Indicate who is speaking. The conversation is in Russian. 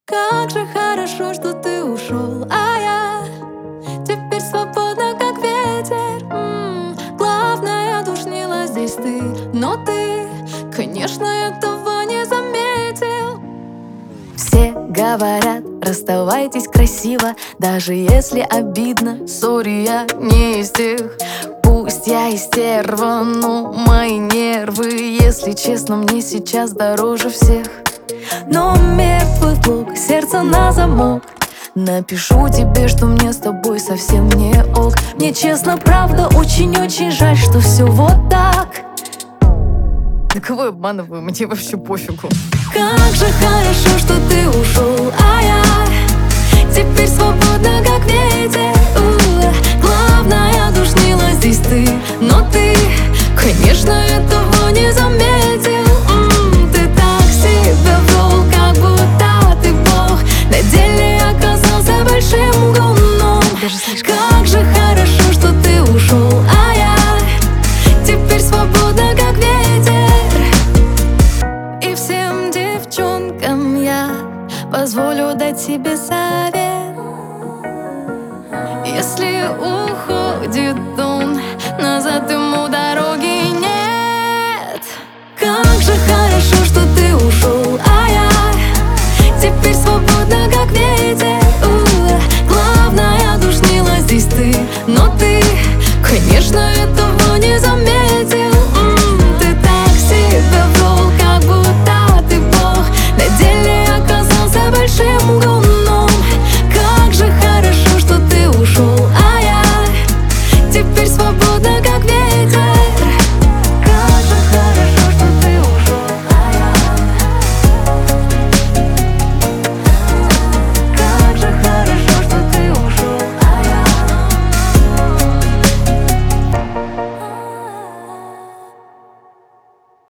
Speaker 1: Как же хорошо, что ты ушел, а я теперь свободна, как ветер. Главное, душнила здесь ты, но ты, конечно, этого не заметил. Все говорят, расставайтесь красиво, даже если обидно. Сори, я не из тех. Пусть я и стерва, но мои нервы, если честно, мне сейчас дороже всех. Но мертвый блок, сердце на замок. Напишу тебе, что мне с тобой совсем не ок. Мне честно, правда, очень-очень жаль, что все вот так. Да кого я обманываю, мне вообще пофигу. Как же хорошо, что ты ушел, а я теперь свободна, как ветер. Главное, душнила здесь ты, но ты, конечно, этого не заметил. Ты так себя вел, как будто ты бог, на деле оказался большим говном. Как же хорошо, что ты ушел, а я теперь свободна, как ветер. И всем девчонкам я позволю дать себе совет. Если уходит он, назад ему дай.